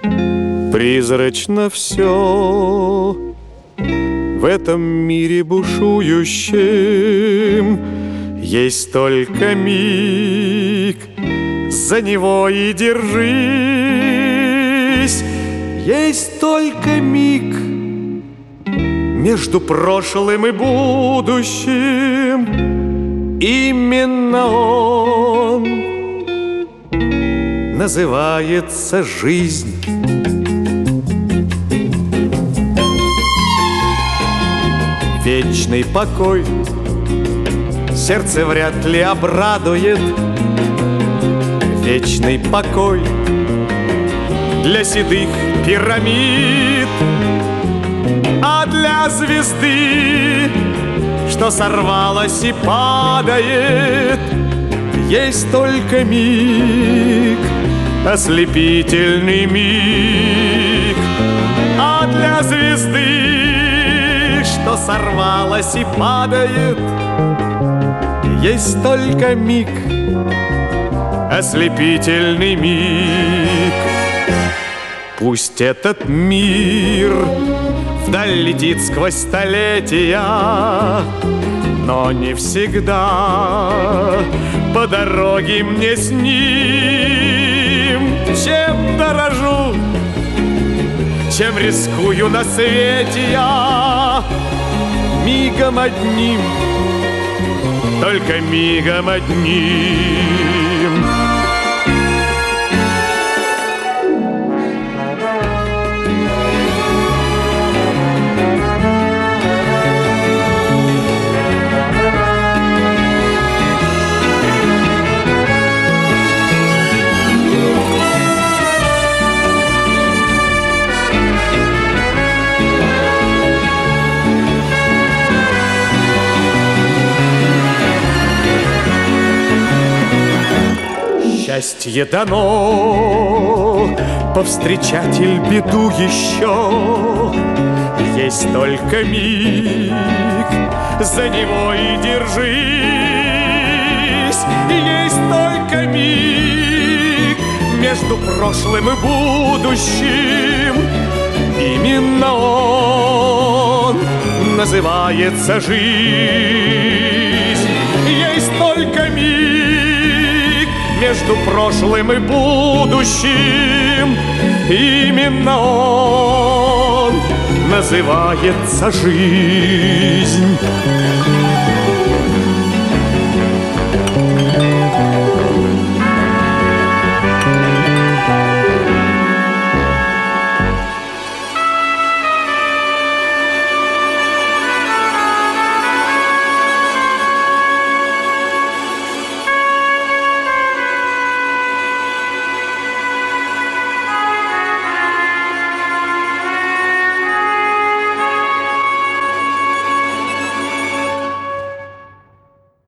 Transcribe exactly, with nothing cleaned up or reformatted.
Призрачно все в этом мире бушующем. Есть только миг, за него и держись. Есть только миг между прошлым и будущим. Именно он называется жизнь. Вечный покой сердце вряд ли обрадует. Вечный покой для седых пирамид, а для звезды, что сорвалась и падает, есть только миг, ослепительный миг. А для звезды, что сорвалась и падает, есть только миг, ослепительный миг. Пусть этот мир вдаль летит сквозь столетия, но не всегда по дороге мне с ним. Чем дорожу, чем рискую на свете я, мигом одним, только мигом одним. Счастье дано повстречатель беду еще. Есть только миг, за него и держись. Есть только миг между прошлым и будущим. Именно он называется жизнь. Есть только миг между прошлым и будущим. Именно он называется жизнь.